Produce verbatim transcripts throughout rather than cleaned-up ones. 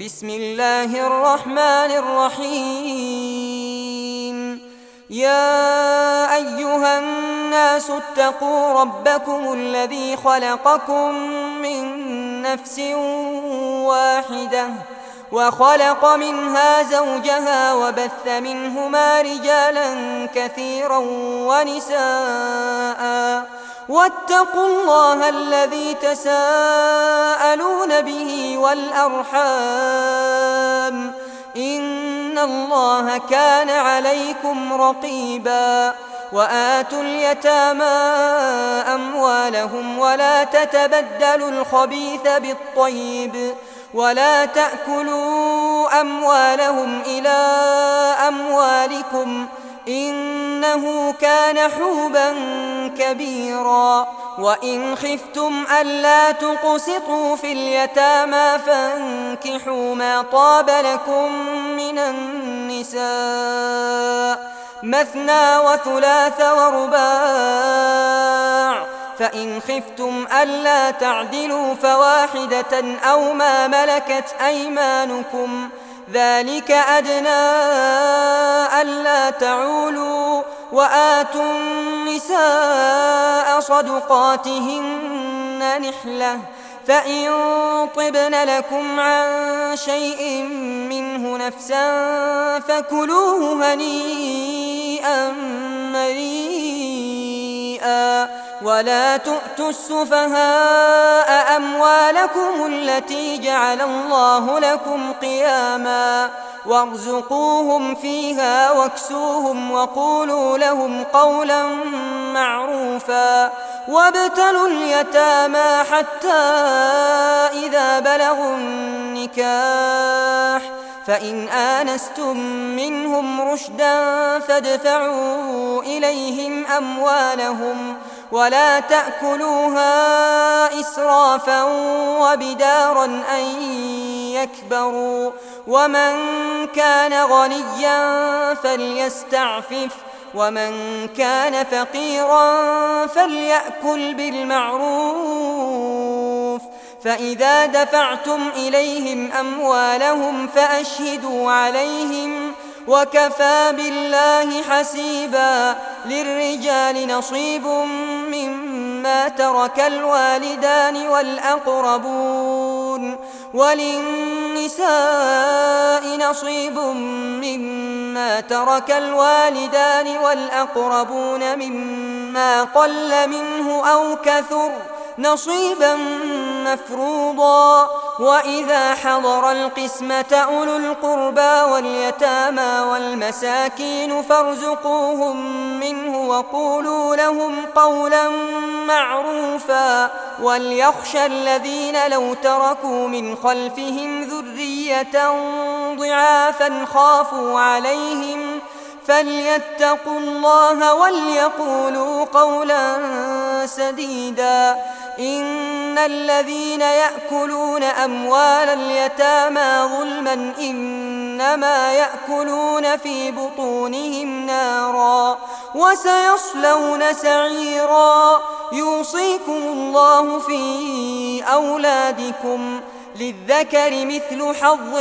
بسم الله الرحمن الرحيم. يا أيها الناس اتقوا ربكم الذي خلقكم من نفس واحدة وخلق منها زوجها وبث منهما رجالا كثيرا ونساء واتقوا الله الذي تساءلون به والأرحام إن الله كان عليكم رقيبا. وآتوا اليتامى أموالهم ولا تتبدلوا الخبيث بالطيب ولا تأكلوا أموالهم إلى أموالكم إنه كان حوبا كبيرا. وإن خفتم ألا تقسطوا في اليتامى فانكحوا ما طاب لكم من النساء مثنى وثلاث ورباع، فإن خفتم ألا تعدلوا فواحدة أو ما ملكت أيمانكم ذلك أدنى ألا تعولوا. وآتوا النساء صدقاتهن نحلة، فإن طبن لكم عن شيء منه نفسا فكلوه هنيئا مريئا. ولا تؤتوا السفهاء أموالكم التي جعل الله لكم قياما وارزقوهم فيها واكسوهم وقولوا لهم قولا معروفا. وابتلوا اليتامى حتى إذا بلغوا النكاح فإن آنستم منهم رشدا فادفعوا إليهم أموالهم ولا تأكلوها إسرافا وبدارا أن يكبروا. ومن كان غنيا فليستعفف ومن كان فقيرا فليأكل بالمعروف. فإذا دفعتم إليهم أموالهم فأشهدوا عليهم وكفى بالله حسيبا. للرجال نصيب مما ترك الوالدان والأقربون وللنساء نصيب مما ترك الوالدان والأقربون مما قل منه أو كثر نصيبا مفروضا. وإذا حضر القسمة أولو القربى واليتامى والمساكين فارزقوهم منه وقولوا لهم قولا معروفا. وليخشى الذين لو تركوا من خلفهم ذرية ضعافا خافوا عليهم فليتقوا الله وليقولوا قولا سديدا. إن الذين يأكلون أموال اليتامى ظلما إنما يأكلون في بطونهم نارا وسيصلون سعيرا. يوصيكم الله في أولادكم للذكر مثل حظ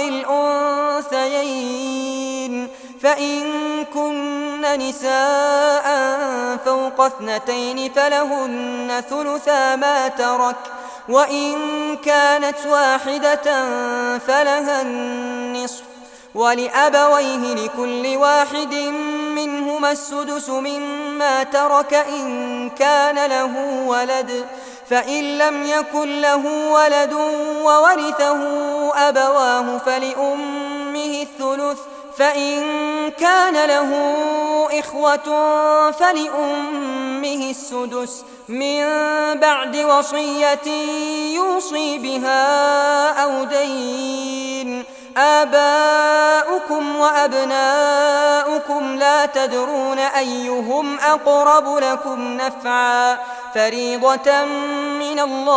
الأنثيين فإن كن نساء فوق اثنتين فلهن ثلثا ما ترك وإن كانت واحدة فلها النصف ولأبويه لكل واحد منهما السدس مما ترك إن كان له ولد فإن لم يكن له ولد وورثه أبواه فلأمه الثلث فإن كان له إخوة فلأمه السدس من بعد وصية يوصي بها أو دين. آباؤكم وأبناؤكم لا تدرون أيهم أقرب لكم نفعا فريضة من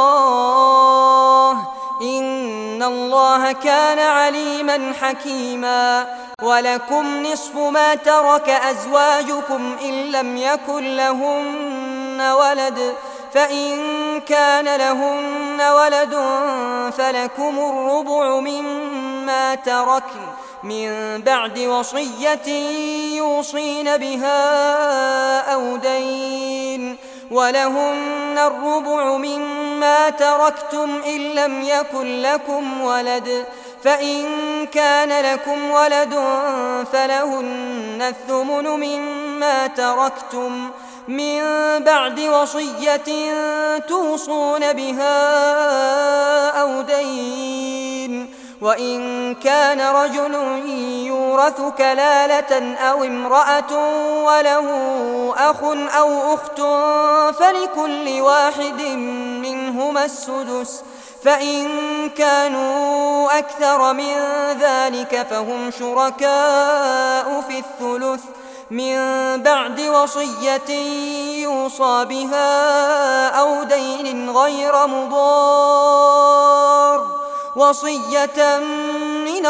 الله إن الله كان عليما حكيما. ولكم نصف ما ترك أزواجكم إن لم يكن لهن ولد فإن كان لهن ولد فلكم الربع مما مما تركن من بعد وصية يوصين بها أو دين ولهن الربع مما تركتم إن لم يكن لكم ولد فإن كان لكم ولد فلهن الثمن مما تركتم من بعد وصية توصون بها أو دين وإن كان رجل يورث كلالة أو امرأة وله أخ أو أخت فلكل واحد منهما السدس فإن كانوا أكثر من ذلك فهم شركاء في الثلث من بعد وصية يوصى بها أو دين غير مضار وصية من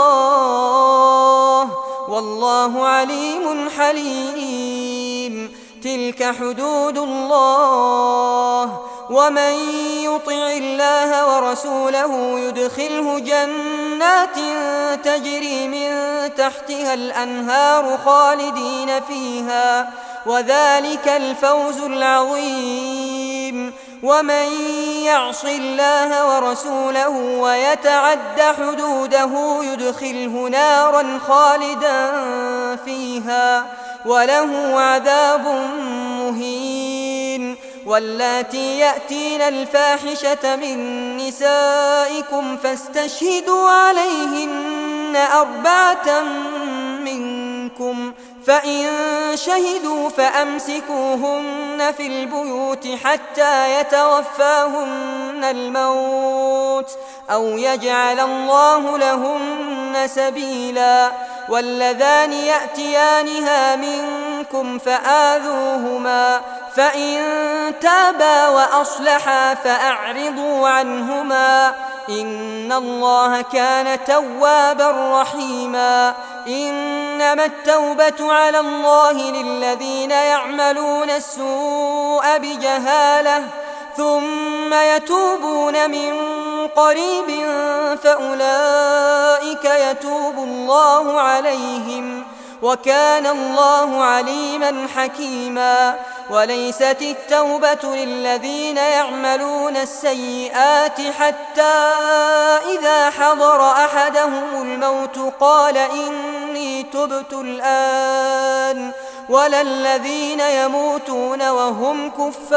الله والله عليم حليم. تلك حدود الله ومن يطع الله ورسوله يدخله جنات تجري من تحتها الأنهار خالدين فيها وذلك الفوز العظيم. ومن يعص الله ورسوله ويتعد حدوده يدخله نارا خالدا فيها وله عذاب مهين. واللاتي يأتين الفاحشة من نسائكم فاستشهدوا عليهن أربعة منكم فإن شهدوا فأمسكوهن في البيوت حتى يتوفاهن الموت أو يجعل الله لهن سبيلا. واللذان يأتيانها منكم فآذوهما فإن تابا وأصلحا فأعرضوا عنهما إن الله كان توابا رحيما. إنما التوبة على الله للذين يعملون السوء بجهالة ثم يتوبون من قريب فأولئك يتوب الله عليهم وكان الله عليما حكيما. وليست التوبة للذين يعملون السيئات حتى إذا حضر أحدهم الموت قال إني تبت الآن ولا الذين يموتون وهم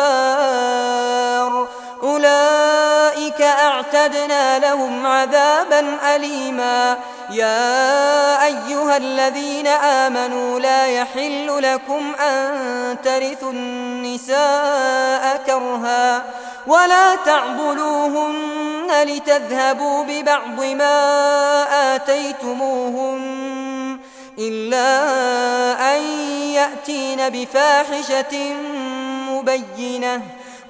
كفار أولئك أعتدنا لهم عذابا أليما. يا أيها الذين آمنوا لا يحل لكم أن ترثوا النساء كرها ولا تعضلوهن لتذهبوا ببعض ما آتيتموهن إلا أن يأتين بفاحشة مبينة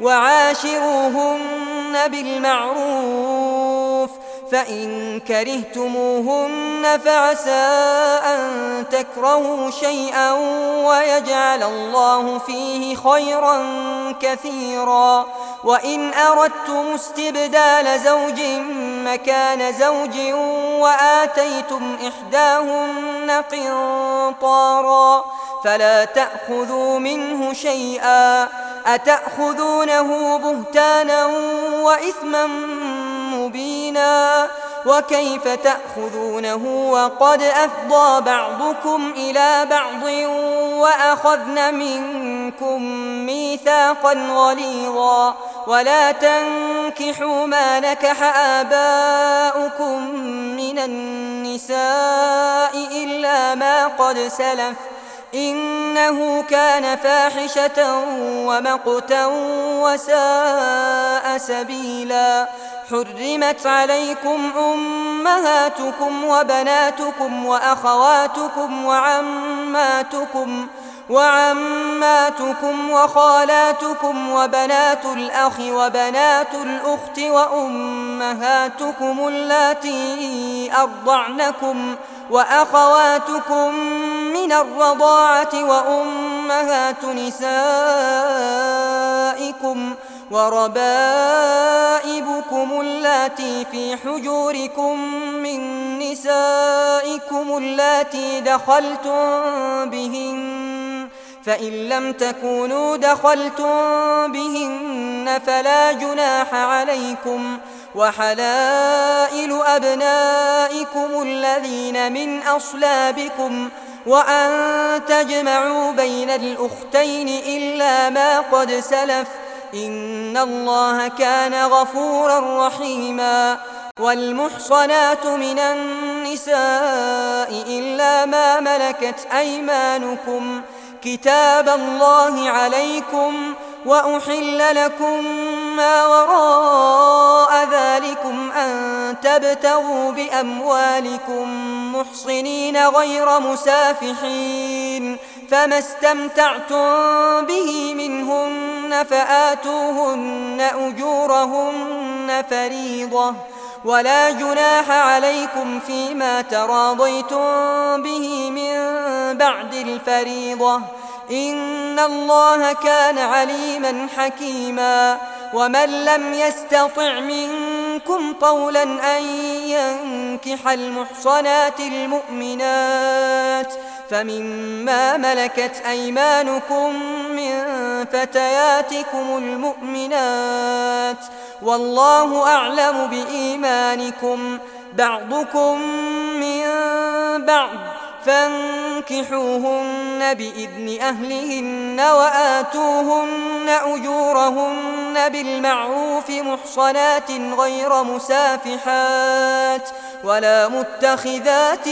وعاشروهن بالمعروف فإن كرهتموهن فعسى أن تكرهوا شيئا ويجعل الله فيه خيرا كثيرا. وإن أردتم استبدال زوج مكان زوج وآتيتم إحداهن قنطارا فلا تأخذوا منه شيئا أتأخذونه بهتانا وإثما مبينا. وكيف تأخذونه وقد أفضى بعضكم إلى بعض وأخذن منكم ميثاقا غليظا. ولا تنكحوا ما نكح آباؤكم من النساء إلا ما قد سلف إنه كان فاحشة ومقتا وساء سبيلا. حرمت عليكم أمهاتكم وبناتكم وأخواتكم وعماتكم وعماتكم وخالاتكم وبنات الأخ وبنات الأخت وأمهاتكم اللاتي أرضعنكم وأخواتكم من الرضاعة وأمهات نسائكم وربائبكم ربائبكم اللاتي في حجوركم من نسائكم اللاتي دخلتم بهن، فإن لم تكونوا دخلتم بهن فلا جناح عليكم، وحلائل أبنائكم الذين من أصلابكم، وأن تجمعوا بين الأختين إلا ما قد سلف، إن الله كان غفورا رحيما. والمحصنات من النساء إلا ما ملكت أيمانكم، كتاب الله عليكم، وأحل لكم ما وراء ذلكم أن تبتغوا بأموالكم محصنين غير مسافحين، فما استمتعتم به منهن فآتوهن أجورهن فريضة، ولا جناح عليكم فيما تراضيتم به من بعد الفريضة، إن الله كان عليما حكيما. ومن لم يستطع منكم طولا أن ينكح المحصنات المؤمنات فمما ملكت أيمانكم من فتياتكم المؤمنات، والله أعلم بإيمانكم، بعضكم من بعض، فانكحوهن بإذن أهلهن وآتوهن أجورهن بالمعروف محصنات غير مسافحات ولا متخذات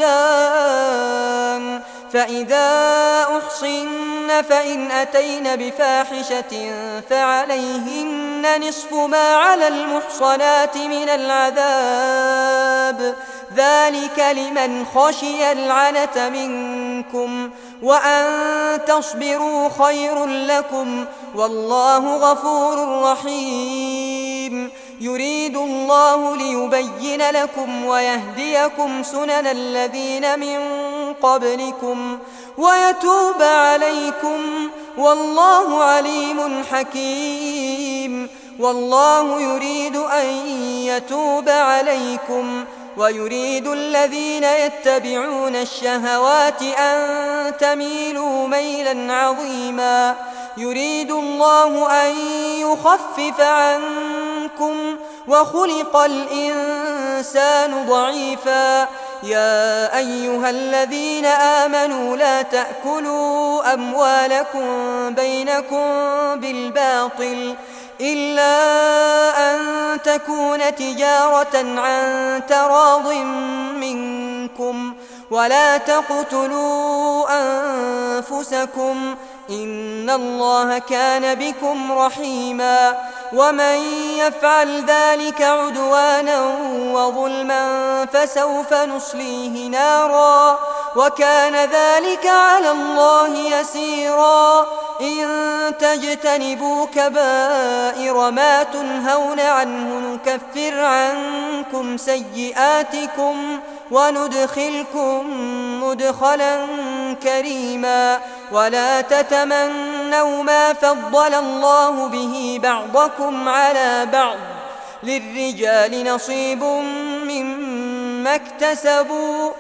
أخدان، فإذا أحصن فإن أتين بفاحشة فعليهن نصف ما على المحصنات من العذاب، ذلك لمن خشي العنة منكم، وأن تصبروا خير لكم، والله غفور رحيم. يريد الله ليبين لكم ويهديكم سنن الذين من قبلكم ويتوب عليكم، والله عليم حكيم. والله يريد أن يتوب عليكم، ويريد الذين يتبعون الشهوات أن تميلوا ميلا عظيما. يريد الله أن يخفف عنكم، وخلق الإنسان ضعيفا. يا أيها الذين آمنوا لا تأكلوا أموالكم بينكم بالباطل إلا أن تكون تجارة عن تراض منكم، ولا تقتلوا أنفسكم، إن الله كان بكم رحيما. ومن يفعل ذلك عدوانا وظلما فسوف نصليه نارا، وكان ذلك على الله يسيرا. إن تجتنبوا كبائر ما تنهون عنه نكفر عنكم سيئاتكم وندخلكم مدخلا كريما. ولا تتمنوا ما فضل الله به بعضكم على بعض، للرجال نصيب مما اكتسبوا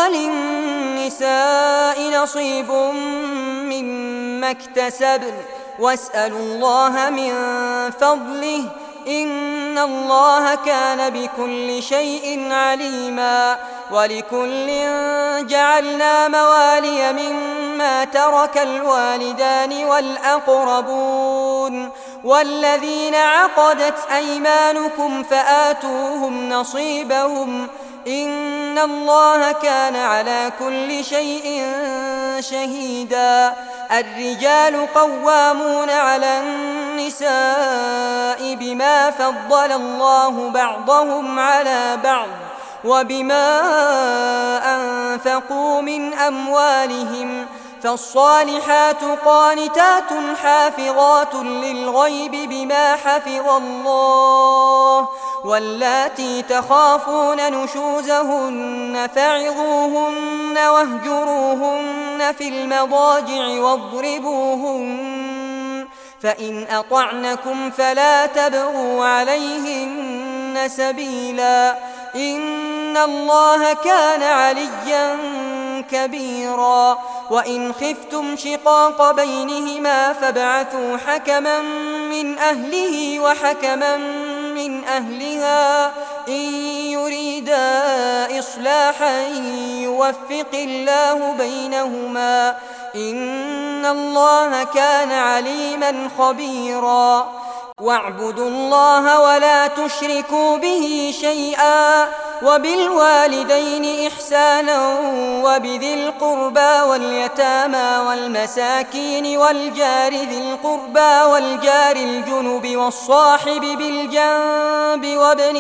وللنساء نصيب مما اكتسبن، واسألوا الله من فضله، إن الله كان بكل شيء عليما. ولكل جعلنا موالي مما ترك الوالدان والأقربون والذين عقدت أيمانكم فآتوهم نصيبهم، إن الله كان على كل شيء شهيدا. الرجال قوامون على النساء بما فضل الله بعضهم على بعض وبما أنفقوا من أموالهم، فالصالحات قانتات حافظات للغيب بما حفظ الله، واللاتي تخافون نشوزهن فعظوهن واهجروهن في المضاجع واضربوهن، فإن أطعنكم فلا تبغوا عليهن سبيلا إن الله كان عليا كبيرا وإن خفتم شقاق بينهما فابعثوا حكما من أهله وحكما من أهلها إن يريدا إصلاحا يوفق الله بينهما إن الله كان عليما خبيرا واعبدوا الله ولا تشركوا به شيئا وبالوالدين إحسانا وبذي القربى واليتامى والمساكين والجار ذي القربى والجار الجنب والصاحب بالجنب وابن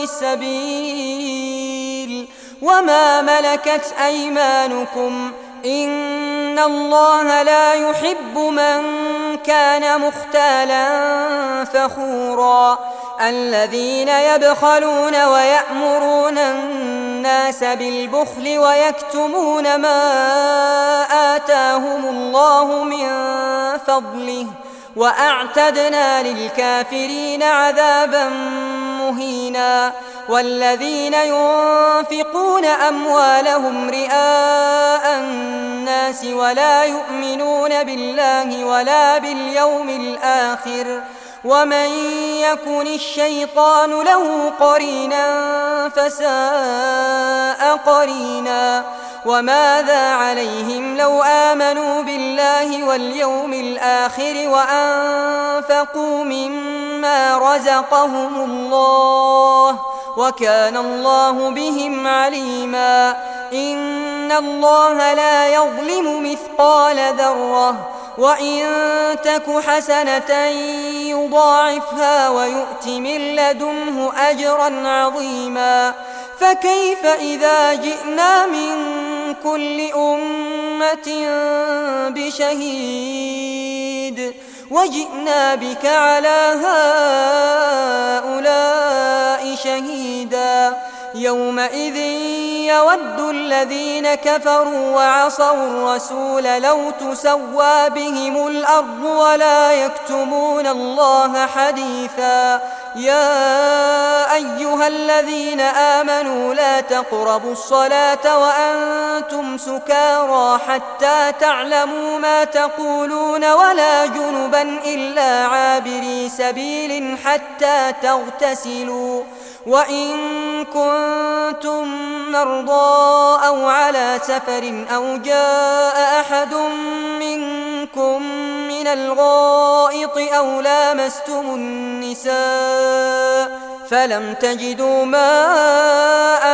السبيل وما ملكت أيمانكم إن الله لا يحب من كان مختالا فخورا الذين يبخلون ويأمرون الناس بالبخل ويكتمون ما آتاهم الله من فضله وأعتدنا للكافرين عذابا مهينا والذين ينفقون أموالهم رئاء الناس ولا يؤمنون بالله ولا باليوم الآخر ومن يكن الشيطان له قرينا فساء قرينا وماذا عليهم لو آمنوا بالله واليوم الآخر وأنفقوا مما رزقهم الله وكان الله بهم عليما إن الله لا يظلم مثقال ذرة وإن تك حسنة يضاعفها ويؤت من لدنه أجرا عظيما فكيف إذا جئنا من كل أمة بشهيد وجئنا بك على هؤلاء شهيدا يومئذ يود الذين كفروا وعصوا الرسول لو تسوى بهم الأرض ولا يكتمون الله حديثا يا أيها الذين آمنوا لا تقربوا الصلاة وأنتم سكارى حتى تعلموا ما تقولون ولا جنبا إلا عابري سبيل حتى تغتسلوا وإن كنتم مرضى أو على سفر أو جاء أحد منكم من الغائط أو لامستم النساء فلم تجدوا ماء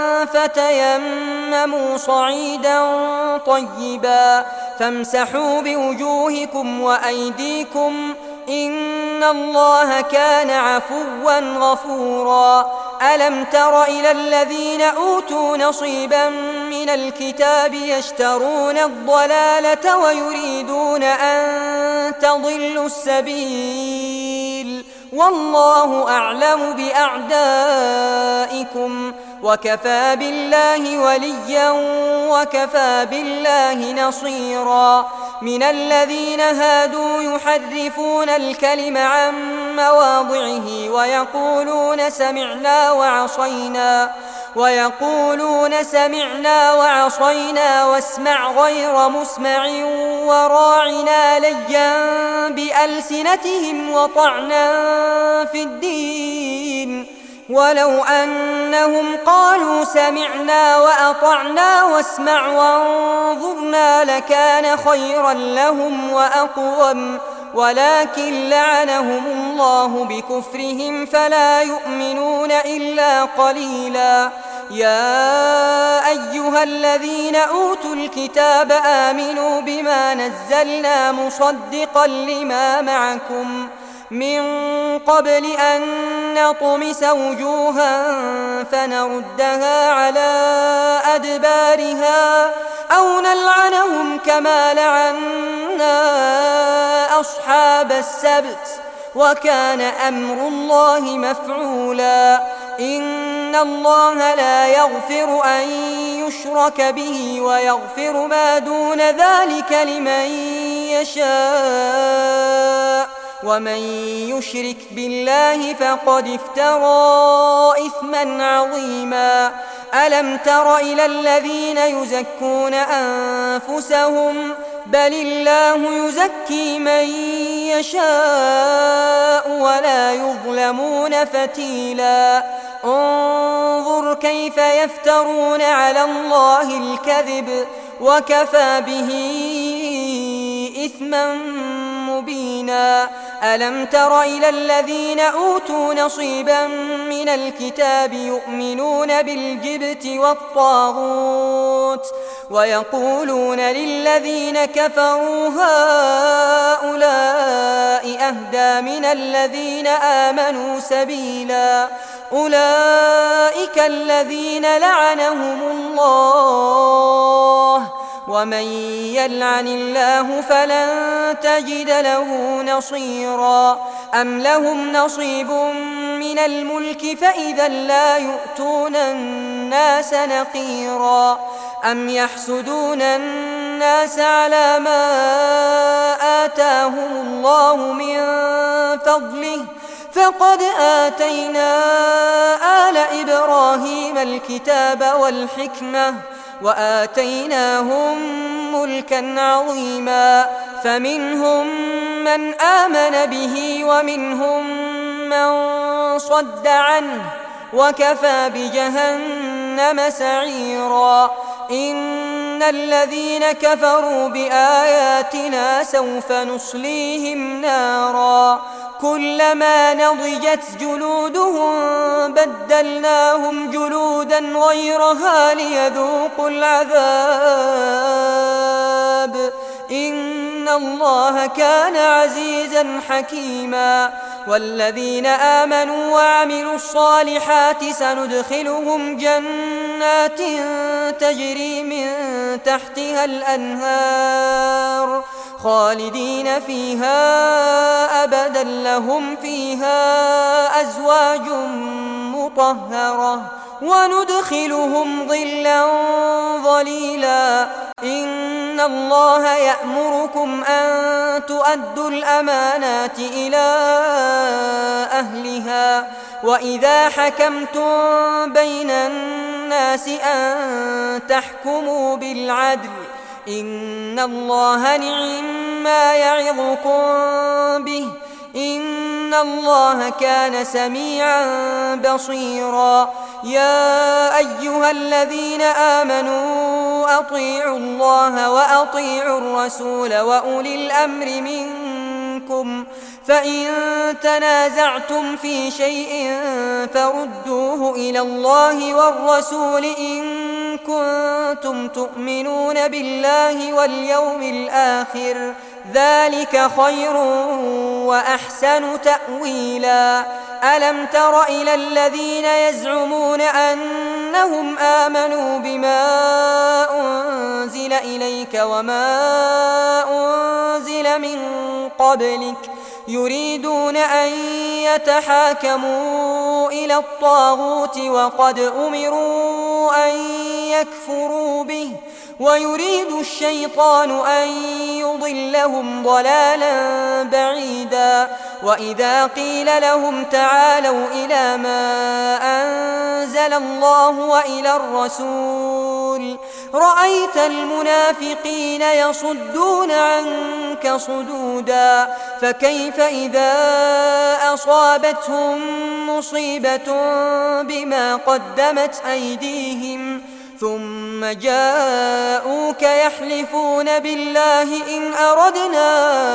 فتيمموا صعيدا طيبا فامسحوا بوجوهكم وأيديكم إن الله كان عفوا غفورا ألم تر إلى الذين أوتوا نصيبا من الكتاب يشترون الضلالة ويريدون أن تضلوا السبيل والله أعلم بأعدائكم وكفى بالله وليا وكفى بالله نصيرا من الذين هادوا يحرفون الكلم عن مواضعه ويقولون سمعنا وعصينا ويقولون سمعنا وعصينا واسمع غير مسمع وراعنا ليا بألسنتهم وطعنا في الدين ولو أنهم قالوا سمعنا وأطعنا واسمع وانظرنا لكان خيرا لهم وأقوم ولكن لعنهم الله بكفرهم فلا يؤمنون إلا قليلا يا أيها الذين أوتوا الكتاب آمنوا بما نزلنا مصدقا لما معكم من قبل أن نطمس وجوها فنردها على أدبارها أو نلعنهم كما لعنا أصحاب السبت وكان أمر الله مفعولا إن الله لا يغفر أن يشرك به ويغفر ما دون ذلك لمن يشاء ومن يشرك بالله فقد افترى إثما عظيما. ألم تر إلى الذين يزكون أنفسهم بل الله يزكي من يشاء ولا يظلمون فتيلا. انظر كيف يفترون على الله الكذب وكفى به إثما مبينا. ألم تر إلى الذين أوتوا نصيبا من الكتاب يؤمنون بالجبت والطاغوت ويقولون للذين كفروا هؤلاء أهدى من الذين آمنوا سبيلا. أولئك الذين لعنهم الله ومن يلعن الله فلن تجد له نصيرا. أم لهم نصيب من الملك فإذا لا يؤتون الناس نقيرا. أم يحسدون الناس على ما آتاهم الله من فضله فقد آتينا آل إبراهيم الكتاب والحكمة وآتيناهم ملكا عظيما. فمنهم من آمن به ومنهم من صد عنه وكفى بجهنم سعيرا. إن الذين كفروا بآياتنا سوف نصليهم نارا كلما نضجت جلودهم بدلناهم جلودا غيرها ليذوقوا العذاب إن الله كان عزيزا حكيما. والذين آمنوا وعملوا الصالحات سندخلهم جنات تجري من تحتها الأنهار خالدين فيها أبدا لهم فيها أزواج مطهرة وندخلهم ظلا ظليلا. إن الله يأمركم أن تؤدوا الأمانات إلى أهلها وإذا حكمتم بين الناس أن تحكموا بالعدل إن الله نعم ما يعظكم به إن الله كان سميعا بصيرا. يا أيها الذين آمنوا أطيعوا الله وأطيعوا الرسول وأولي الأمر منكم فإن تنازعتم في شيء فردوه إلى الله والرسول إن كنتم تؤمنون بالله واليوم الآخر ذلك خير وأحسن تأويلا. ألم تر إلى الذين يزعمون أنهم آمنوا بما أنزل إليك وما أنزل من قبلك يريدون أن يتحاكموا إلى الطاغوت وقد أمروا أن يكفروا به ويريد الشيطان أن يضلهم ضلالا بعيدا. وإذا قيل لهم تعالوا إلى ما أنزل الله وإلى الرسول رأيت المنافقين يصدون عنك صدودا. فكيف إذا أصابتهم مصيبة بما قدمت أيديهم ثم جاءوك يحلفون بالله إن أردنا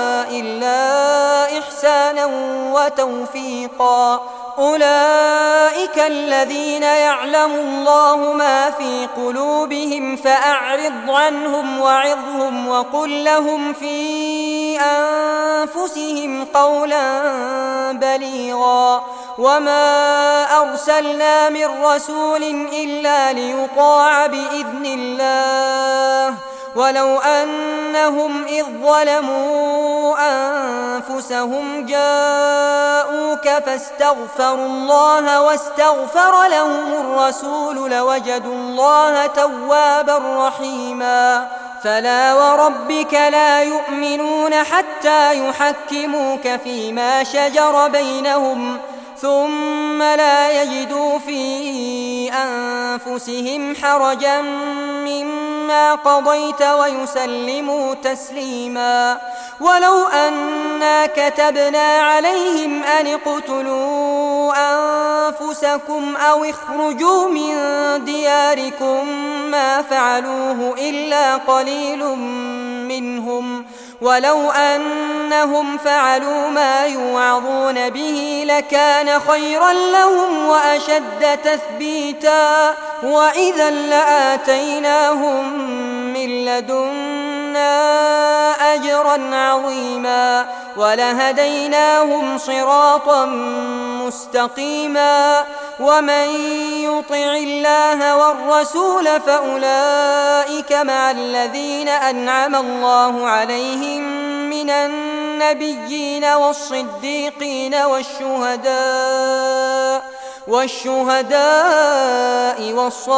إلا إحسانا وتوفيقا أولئك الذين يعلم الله ما في قلوبهم فأعرض عنهم وعظهم وقل لهم في أنفسهم قولا بليغا. وما أرسلنا من رسول إلا ليطاع بإذن الله ولو أنهم إذ ظلموا أنفسهم جاءوك فاستغفروا الله واستغفر لهم الرسول لوجدوا الله توابا رحيما. فلا وربك لا يؤمنون حتى يحكموك فيما شجر بينهم ثم لا يجدوا في أنفسهم حرجا مما قضيت ويسلموا تسليما. ولو أنا كتبنا عليهم أن اقتلوا أنفسكم أو اخرجوا من دياركم ما فعلوه إلا قليل منهم ولو أنهم فعلوا ما يوعظون به لكان خيرا لهم وأشد تثبيتا وإذا لآتيناهم من لدنا أجرا عظيما ولهديناهم صراطا مستقيما. ومن يطع الله والرسول فأولئك مع الذين أنعم الله عليهم من النبيين والصديقين والشهداء والشهداء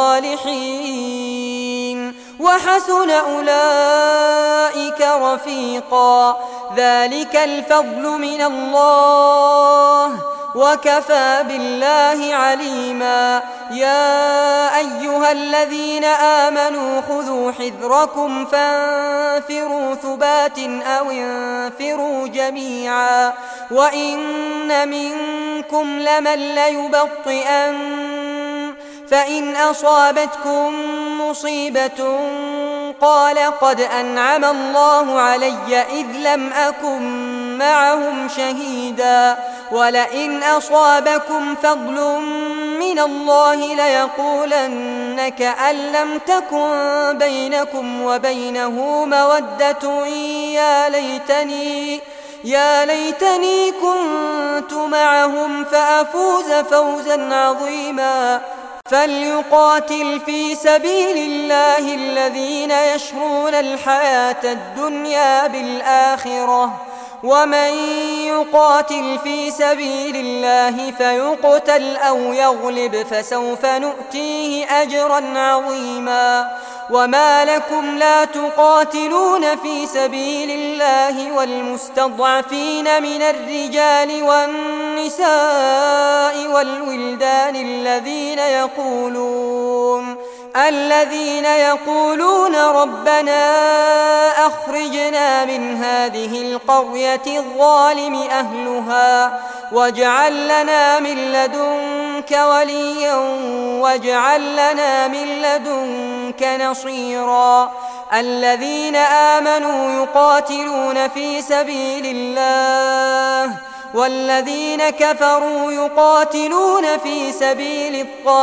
والصالحين وحسن أولئك رفيقا. ذلك الفضل من الله وكفى بالله عليما. يا أيها الذين آمنوا خذوا حذركم فانفروا ثبات أو انفروا جميعا وإن منكم لمن ليبطئن فإن أصابتكم مصيبة قال قد أنعم الله علي إذ لم أكن معهم شهيدا ولئن أصابكم فضل من الله ليقولن كأن لم تكن بينكم وبينه مودة يا ليتني يا ليتني كنت معهم فأفوز فوزا عظيما. فليقاتل في سبيل الله الذين يشرون الحياة الدنيا بالآخرة ومن يقاتل في سبيل الله فيقتل أو يغلب فسوف نؤتيه أجرا عظيما. وما لكم لا تقاتلون في سبيل الله والمستضعفين من الرجال والنساء والولدان الذين يقولون الذين يقولون ربنا أخرجنا من هذه القرية الظالم أهلها واجعل لنا من لدنك وليا واجعل لنا من لدنك نصيرا. الذين آمنوا يقاتلون في سبيل الله والذين كفروا يقاتلون في سبيل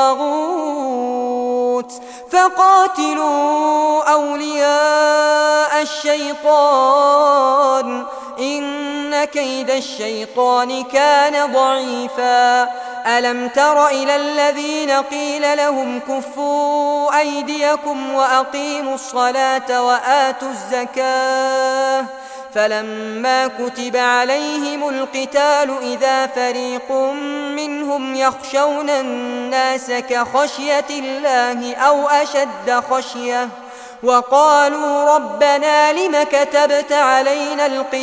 الطاغوت فقاتلوا أولياء الشيطان إن كيد الشيطان كان ضعيفا. ألم تر إلى الذين قيل لهم كفوا أيديكم وأقيموا الصلاة وآتوا الزكاة فلما كتب عليهم القتال إذا فريق منهم يخشون الناس كخشية الله أو أشد خشية وقالوا ربنا لم كتبت علينا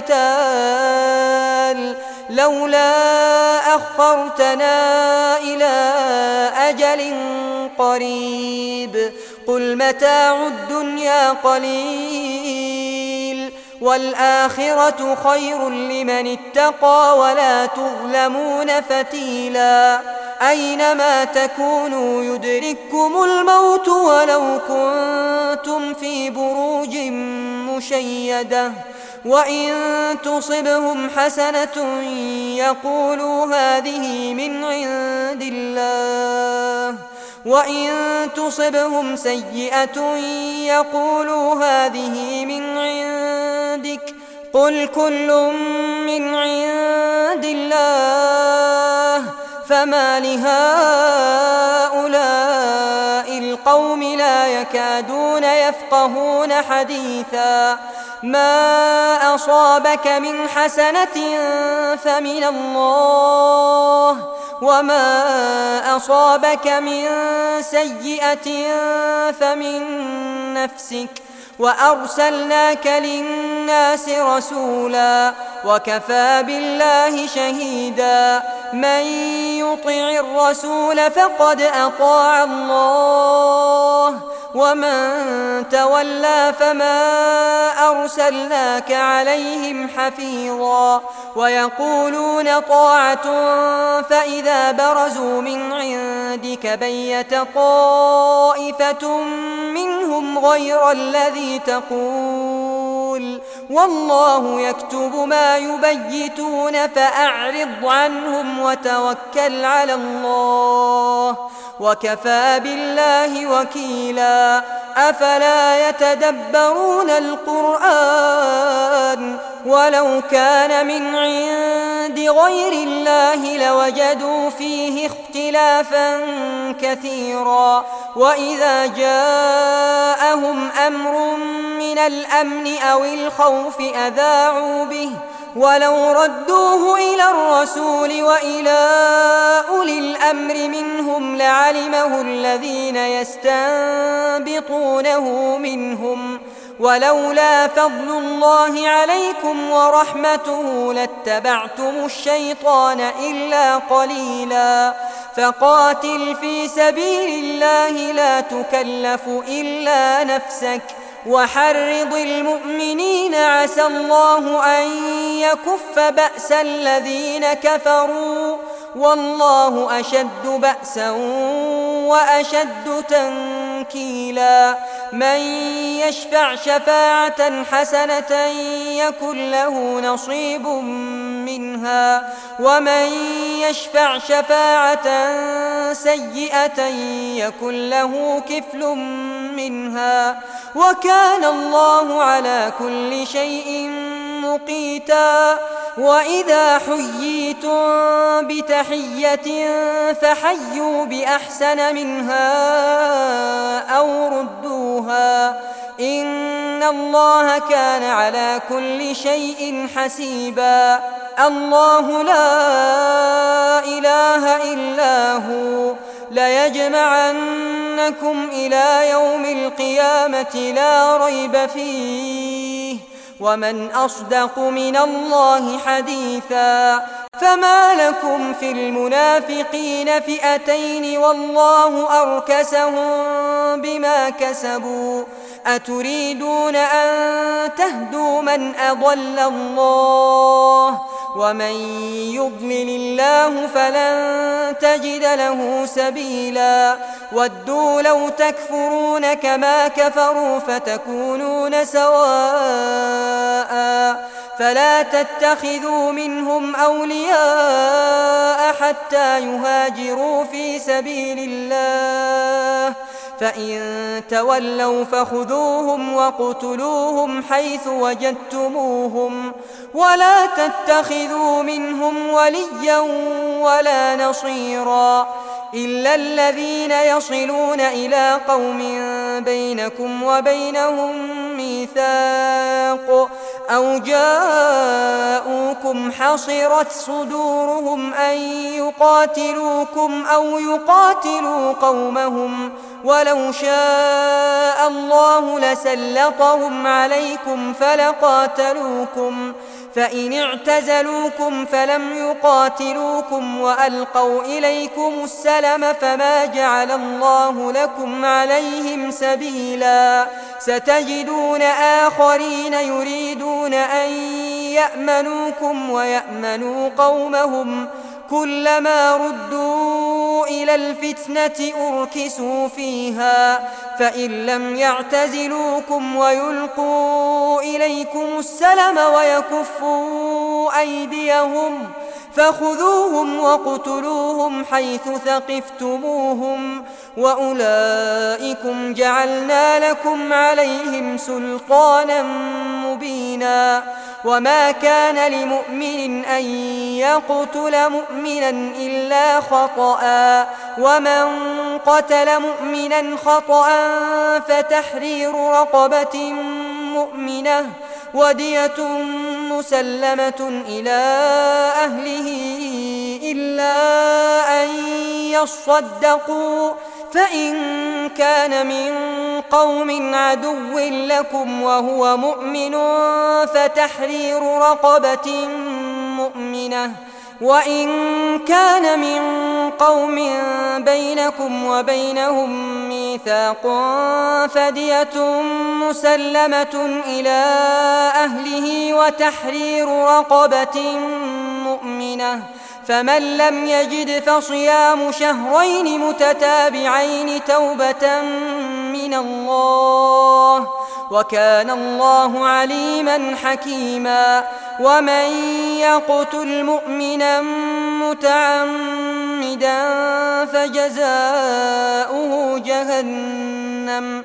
القتال لولا أخرتنا إلى أجل قريب قل متاع الدنيا قليل والآخرة خير لمن اتقى ولا تظلمون فتيلا. أينما تكونوا يدرككم الموت ولو كنتم في بروج مشيدة وإن تصبهم حسنة يقولوا هذه من عند الله وإن تصبهم سيئة يقولوا هذه من عندك قل كل من عند الله فما لهؤلاء القوم لا يكادون يفقهون حديثا. ما أصابك من حسنة فمن الله وما أصابك من سيئة فمن نفسك وأرسلناك للناس رسولا وكفى بالله شهيدا من يطع الرسول فقد أطاع الله ومن تولى فما أرسلناك عليهم حفيظا ويقولون طاعة فإذا برزوا من عندك بيت طائفة منهم غير الذي تقول والله يكتب ما يبيتون فأعرض عنهم وتوكل على الله وكفى بالله وكيلا أفلا يتدبرون القرآن ولو كان من عند غير الله لوجدوا فيه اختلافا كثيرا وإذا جاءهم أمر من الأمن أو الخوف أذاعوا به ولو ردوه إلى الرسول وإلى أولي الأمر منهم لعلمه الذين يستنبطونه منهم ولولا فضل الله عليكم ورحمته لاتبعتم الشيطان إلا قليلا فقاتل في سبيل الله لا تكلف إلا نفسك وحرض المؤمنين عسى الله أن يكف بأس الذين كفروا والله أشد بأسا وأشد تنكيلا من يشفع شفاعة حسنة يكن له نصيب منها ومن يشفع شفاعة سيئة يكن له كفل منها وكان الله على كل شيء مقيتا وإذا حييتم بتحية فحيوا بأحسن منها أو ردوها إن الله كان على كل شيء حسيبا الله لا إله إلا هو ليجمعنكم إلى يوم القيامة لا ريب فيه ومن أصدق من الله حديثا فما لكم في المنافقين فئتين والله أركسهم بما كسبوا أتريدون أن تهدوا من أضل الله ومن يضلل الله فلن تجد له سبيلا ودوا لو تكفرون كما كفروا فتكونون سواء فلا تتخذوا منهم أولياء حتى يهاجروا في سبيل الله فإن تولوا فخذوهم وقتلوهم حيث وجدتموهم ولا تتخذوا منهم وليا ولا نصيرا إلا الذين يصلون إلى قوم بينكم وبينهم ميثاق أو جاءوكم حصرت صدورهم أن يقاتلوكم أو يقاتلوا قومهم ولو شاء الله لسلطهم عليكم فلقاتلوكم فإن اعتزلوكم فلم يقاتلوكم وألقوا إليكم السلم فما جعل الله لكم عليهم سبيلا ستجدون آخرين يريدون أن يأمنوكم ويأمنوا قومهم كلما ردوا إلى الفتنة أركسوا فيها فإن لم يعتزلوكم ويلقوا إليكم السلم ويكفوا أيديهم فخذوهم وقتلوهم حيث ثقفتموهم وأولئكم جعلنا لكم عليهم سلطانا مبينا وما كان لمؤمن أن يقتل مؤمنا إلا خطأ ومن قتل مؤمنا خطأ فتحرير رقبة مؤمنة ودية مسلمة إلى أهله إلا أن يصدقوا فإن كان من قوم عدو لكم وهو مؤمن فتحرير رقبة مؤمنة، وإن كان من قوم بينكم وبينهم ميثاق فدية مسلمة إلى أهله وتحرير رقبة مؤمنة، فمن لم يجد فصيام شهرين متتابعين توبة من الله، وكان الله عليما حكيما. ومن يقتل مؤمنا متعمدا فجزاؤه جهنم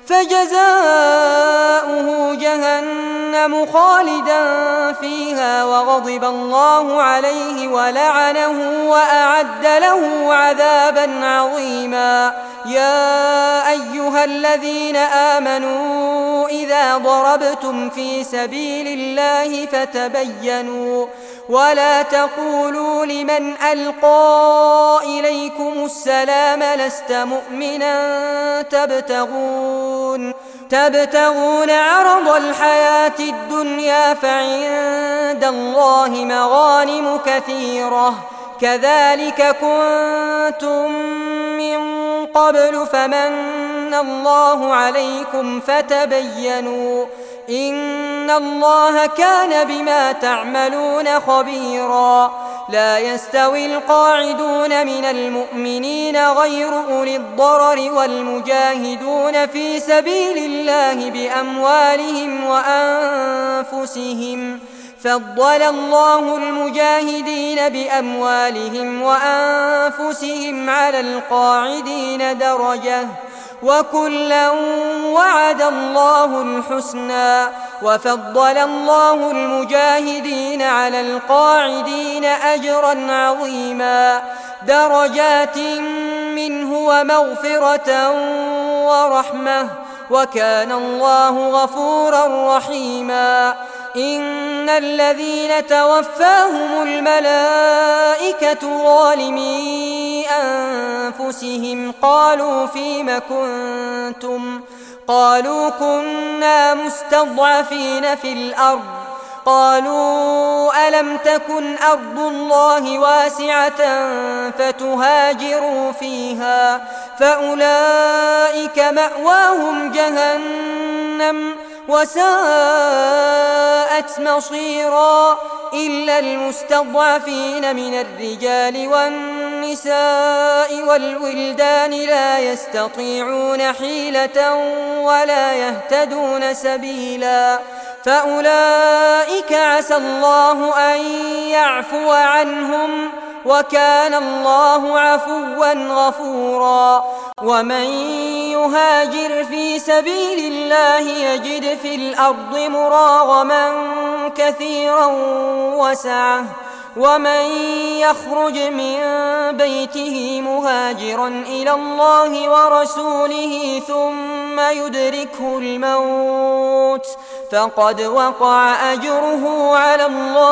فجزاؤه جهنم خالدا فيها وغضب الله عليه ولعنه وأعد له عذابا عظيما. يا أيها الذين آمنوا إذا ضربتم في سبيل الله فتبينوا ولا تقولوا لمن ألقى إليكم السلام لست مؤمنا تبتغون تبتغون عرض الحياة الدنيا فعند الله مغانم كثيرة كذلك كنتم من قبل فمن الله عليكم فتبينوا إن الله كان بما تعملون خبيرا. لا يستوي القاعدون من المؤمنين غير أولي الضرر والمجاهدون في سبيل الله بأموالهم وأنفسهم، فضل الله المجاهدين بأموالهم وأنفسهم على القاعدين درجة، وكلا وعد الله الحسنى، وفضل الله المجاهدين على القاعدين أجرا عظيما، درجات منه ومغفرة ورحمة، وكان الله غفورا رحيما. إن الذين توفاهم الملائكة ظالمي أنفسهم قالوا فيم كنتم قالوا كنا مستضعفين في الأرض قالوا ألم تكن أرض الله واسعة فتهاجروا فيها فأولئك مأواهم جهنم وساءت مصيرا إلا المستضعفين من الرجال والنساء والولدان لا يستطيعون حيلة ولا يهتدون سبيلا فأولئك عسى الله أن يعفو عنهم وكان الله عفوا غفورا. ومن يهاجر في سبيل الله يجد في الأرض مراغما كثيرا وسعة ومن يخرج من بيته مهاجرا إلى الله ورسوله ثم يدركه الموت فقد وقع أجره على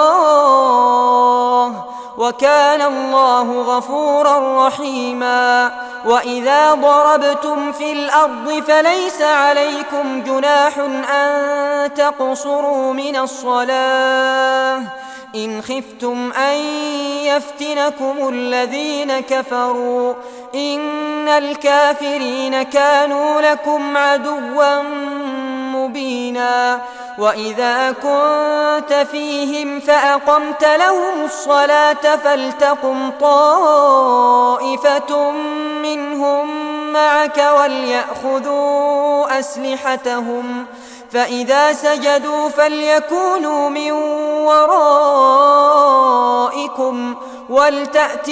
الله وكان الله غفورا رحيما. وإذا ضربتم في الأرض فليس عليكم جناح أن تقصروا من الصلاة إن خفتم أن يفتنكم الذين كفروا إن الكافرين كانوا لكم عدوا مبينا. وإذا كنت فيهم فأقمت لهم الصلاة فلتقم طائفة منهم معك وليأخذوا أسلحتهم فإذا سجدوا فليكونوا من ورائكم ولتأت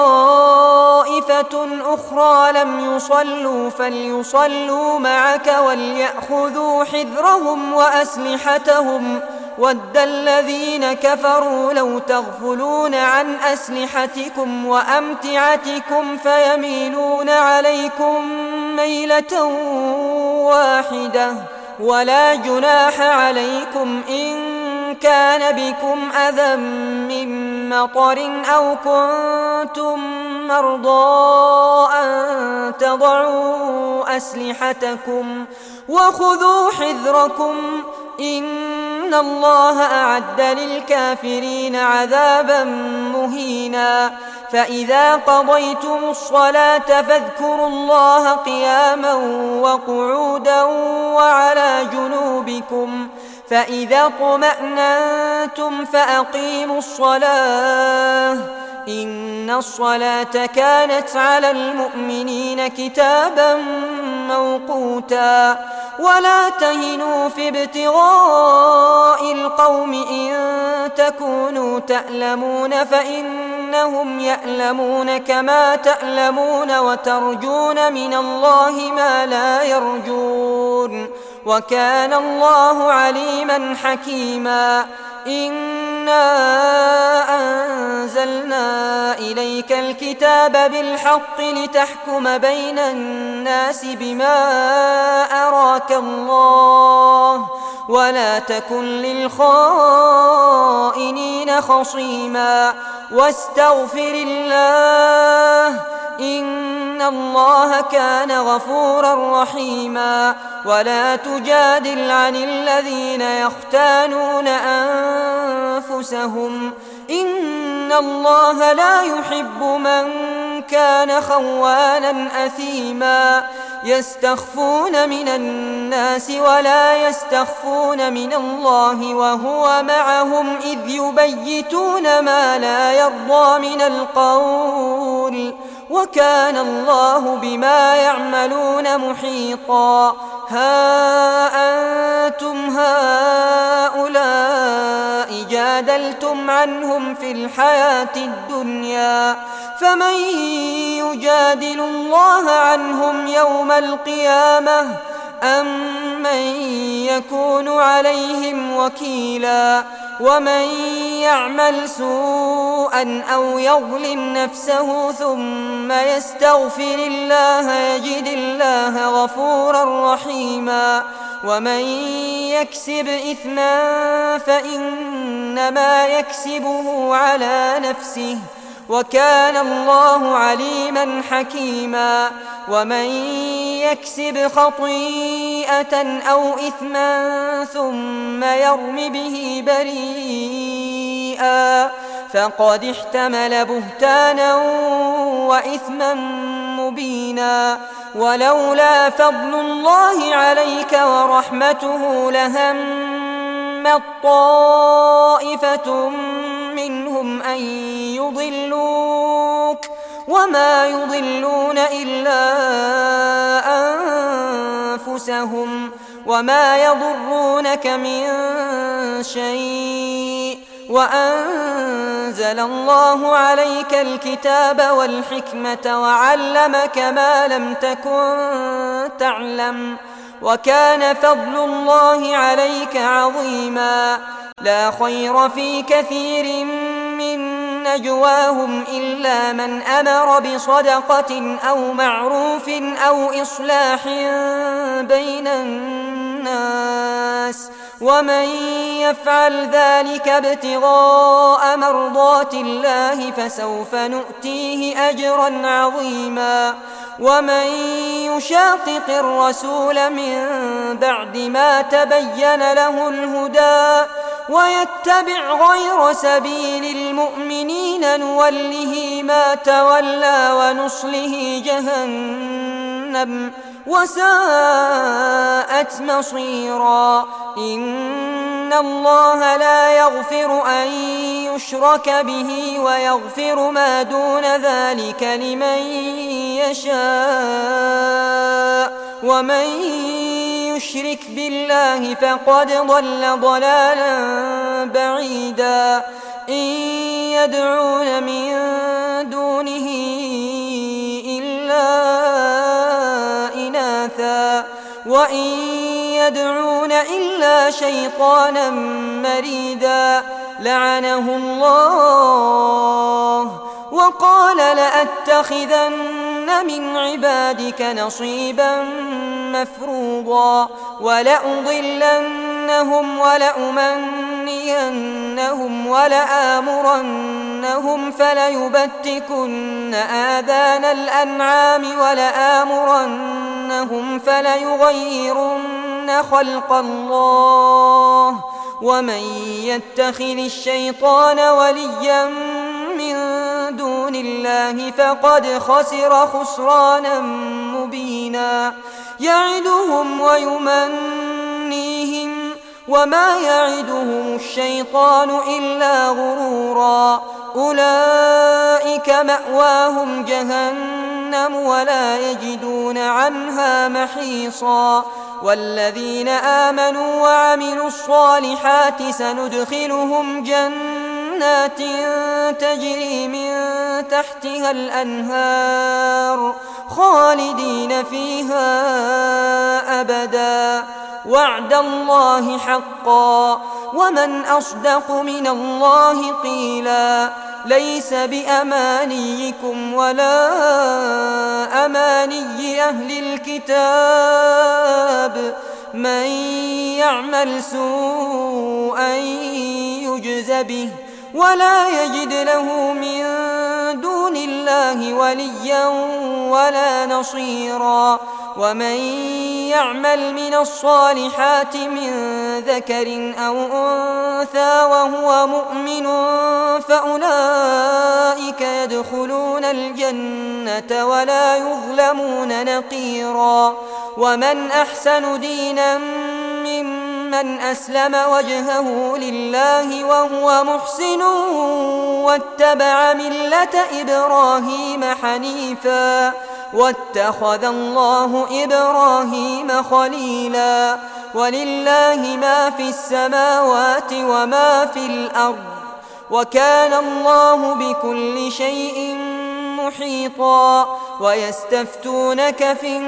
طائفة أخرى لم يصلوا فليصلوا معك وليأخذوا حذرهم وأسلحتهم ود الذين كفروا لو تغفلون عن أسلحتكم وأمتعتكم فيميلون عليكم ميلة واحدة ولا جناح عليكم إن كان بكم أذى من مطر أو كنتم مرضى أن تضعوا أسلحتكم وخذوا حذركم إن الله أعد للكافرين عذابا مهينا. فإذا قضيتم الصلاة فاذكروا الله قياما وقعودا وعلى جنوبكم فإذا اطمأننتم فأقيموا الصلاة إن الصلاة كانت على المؤمنين كتابا موقوتا. ولا تهنوا في ابتغاء القوم إن تكونوا تألمون فإنهم يألمون كما تألمون وترجون من الله ما لا يرجون وكان الله عليما حكيما. إنا أنزلنا إليك الكتاب بالحق لتحكم بين الناس بما أراك الله ولا تكن للخائنين خصيما واستغفر الله إن الله كان غفورا رحيما. ولا تجادل عن الذين يختانون أنفسهم إن الله لا يحب من كان خوانا أثيما. يستخفون من الناس ولا يستخفون من الله وهو معهم إذ يبيتون ما لا يرضى من القول وكان الله بما يعملون محيطا. ها أنتم هؤلاء جادلتم عنهم في الحياة الدنيا فمن يجادل الله عنهم يوم القيامة أم من يكون عليهم وكيلا. ومن يعمل سوءا أو يظلم نفسه ثم يستغفر الله يجد الله غفورا رحيما. ومن يكسب إثما فإنما يكسبه على نفسه وكان الله عليما حكيما. ومن يكسب خطيئة أو إثما ثم يرم به بريئا فقد احتمل بهتانا وإثما مبينا. ولولا فضل الله عليك ورحمته لهمت طائفة منهم أن يضلوك وما يضلون إلا أنفسهم وما يضرونك من شيء وأنزل الله عليك الكتاب والحكمة وعلمك ما لم تكن تعلم وكان فضل الله عليك عظيما. لا خير في كثير من نجواهم إلا من أمر بصدقة أو معروف أو إصلاح بين الناس ومن يفعل ذلك ابتغاء مرضات الله فسوف نؤتيه أجرا عظيما. ومن يشاقق الرسول من بعد ما تبين له الهدى ويتبع غير سبيل المؤمنين نوله ما تولى ونصله جهنم وساءت مصيرا. إن الله لا يغفر أن يشرك به ويغفر ما دون ذلك لمن يشاء ومن يشرك بالله فقد ضل ضلالا بعيدا. إن يدعون من دونه إلا إناثا وإن يدعون إلا شيطانا مريدا لعنه الله وقال لأتخذن من عبادك نصيبا مفروضا ولأضلنهم ولأمنينهم ولآمرنهم لآمرنهم فليبتكن آذان الأنعام ولآمرنهم فليغيرن خلق الله ومن يتخذ الشيطان وليا من دون الله فقد خسر خسرانا مبينا يعدهم ويمنيهم وما يعدهم الشيطان إلا غرورا أولئك مأواهم جهنم ولا يجدون عنها محيصا والذين آمنوا وعملوا الصالحات سندخلهم جنات تجري من تحتها الأنهار خالدين فيها أبدا وعد الله حقا ومن أصدق من الله قيلا ليس بأمانيكم ولا أماني أهل الكتاب من يعمل سوءا يجز به ولا يجد له من دون الله وليا ولا نصيرا ومن يعمل من الصالحات من ذكر أو أنثى وهو مؤمن فأولئك يدخلون الجنة ولا يظلمون نقيرا ومن أحسن دينا ممن أسلم وجهه لله وهو محسن واتبع ملة إبراهيم حنيفا واتخذ الله إبراهيم خليلا ولله ما في السماوات وما في الأرض وكان الله بكل شيء محيطا ويستفتونك في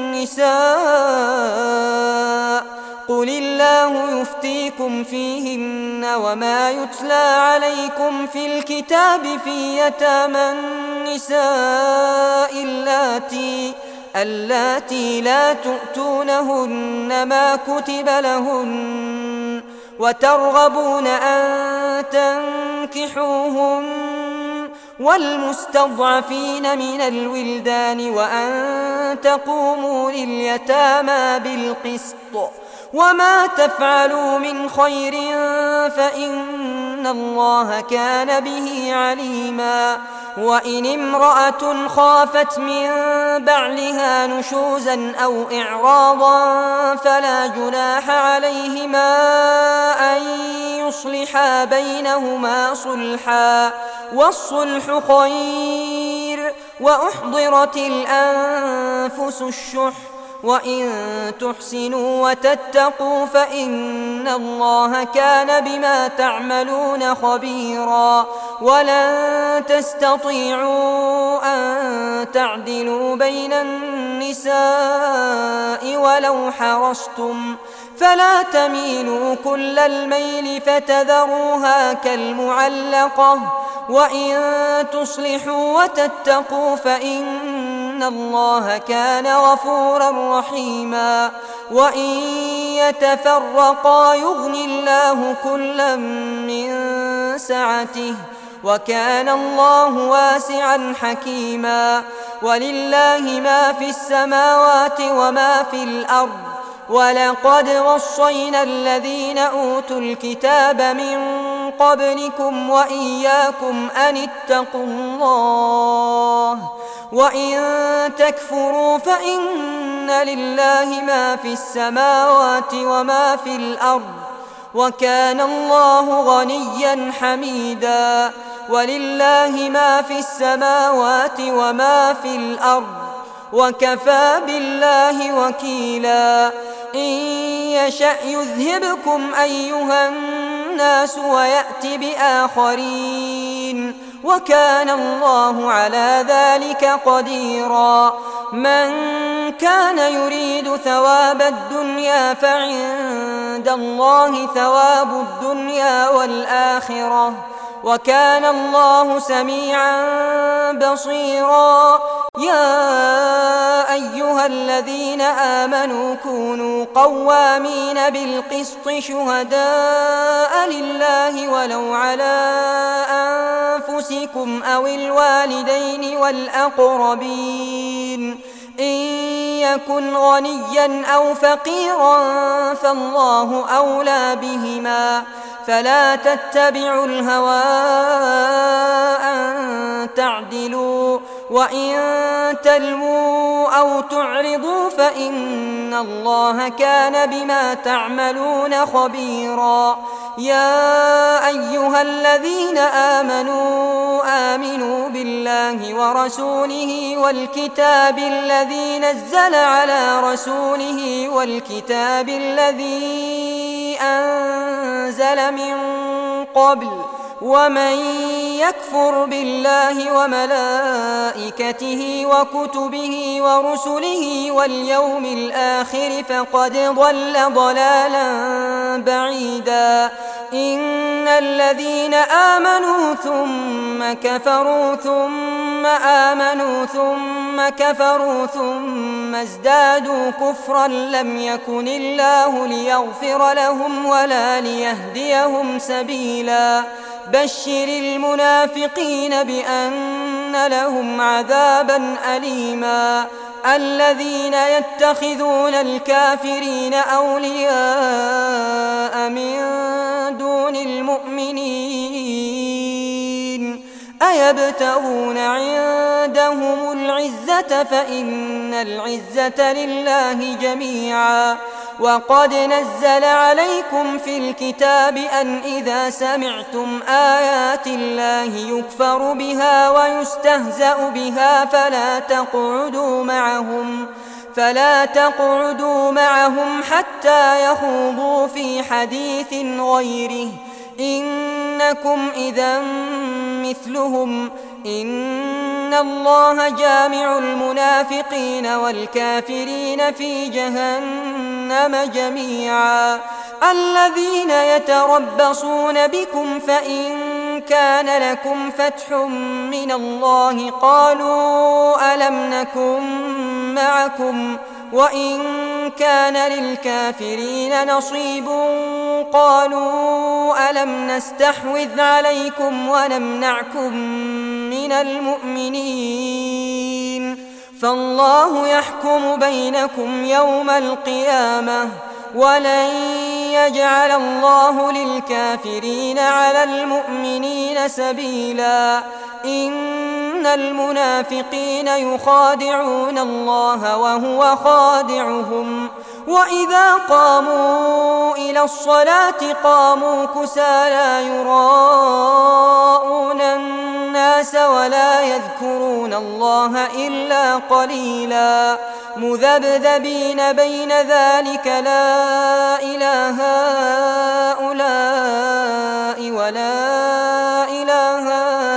النساء قل الله يفتيكم فيهن وما يتلى عليكم في الكتاب في يتامى النساء اللاتي اللاتي لا تؤتونهن ما كتب لهن وترغبون أن تنكحوهن والمستضعفين من الولدان وأن تقوموا لليتامى بالقسط وما تفعلوا من خير فإن الله كان به عليما وإن امرأة خافت من بعلها نشوزا أو إعراضا فلا جناح عليهما أن يصلحا بينهما صلحا والصلح خير وأحضرت الأنفس الشح وإن تحسنوا وتتقوا فإن الله كان بما تعملون خبيرا ولن تستطيعوا أن تعدلوا بين النساء ولو حرصتم فلا تميلوا كل الميل فتذروها كالمعلقة وإن تصلحوا وتتقوا فإن الله كان غفورا رحيما وإن يتفرقا يغني الله كلا من سعته وكان الله واسعا حكيما ولله ما في السماوات وما في الأرض ولقد وصينا الذين أوتوا الكتاب من قبلكم وإياكم أن اتقوا الله وإن تكفروا فإن لله ما في السماوات وما في الأرض وكان الله غنيا حميدا ولله ما في السماوات وما في الأرض وكفى بالله وكيلا إن يشأ يذهبكم أيها الناس ويأت بآخرين وكان الله على ذلك قديرا من كان يريد ثواب الدنيا فعند الله ثواب الدنيا والآخرة وكان الله سميعا بصيرا. يا أيها الذين آمنوا كونوا قوامين بالقسط شهداء لله ولو على أنفسكم أو الوالدين والأقربين إن يكن غنيا أو فقيرا فالله أولى بهما فلا تتبعوا الهوى أن تعدلوا وإن تلووا أو تعرضوا فإن الله كان بما تعملون خبيرا. يا أيها الذين آمنوا آمنوا بالله ورسوله والكتاب الذي نزل على رسوله والكتاب الذي أنزل من قبل ومن يكفر بالله وملائكته وكتبه ورسله واليوم الآخر فقد ضل ضلالا بعيدا. إن الذين آمنوا ثم كفروا ثم آمنوا ثم كفروا ثم ازدادوا كفرا لم يكن الله ليغفر لهم ولا ليهديهم سبيلا. بشر المنافقين بأن لهم عذابا أليما. الذين يتخذون الكافرين أولياء من دون المؤمنين أيبتغون عندهم العزة فإن العزة لله جميعا. وقد نزل عليكم في الكتاب أن إذا سمعتم آيات الله يكفر بها ويستهزأ بها فلا تقعدوا معهم فلا تقعدوا معهم حتى يخوضوا في حديث غيره إنكم إذا مثلهم إن الله جامع المنافقين والكافرين في جهنم جميعا. الذين يتربصون بكم فإن كان لكم فتح من الله قالوا ألم نكن معكم وإن كان للكافرين نصيب قالوا ألم نستحوذ عليكم ونمنعكم من المؤمنين فالله يحكم بينكم يوم القيامة ولن يجعل الله للكافرين على المؤمنين سبيلا. إن المنافقين يخادعون الله وهو خادعهم وإذا قاموا إلى الصلاة قاموا كسالى يراءون الناس ولا يذكرون الله إلا قليلا مذبذبين بين ذلك لا إله هؤلاء ولا إله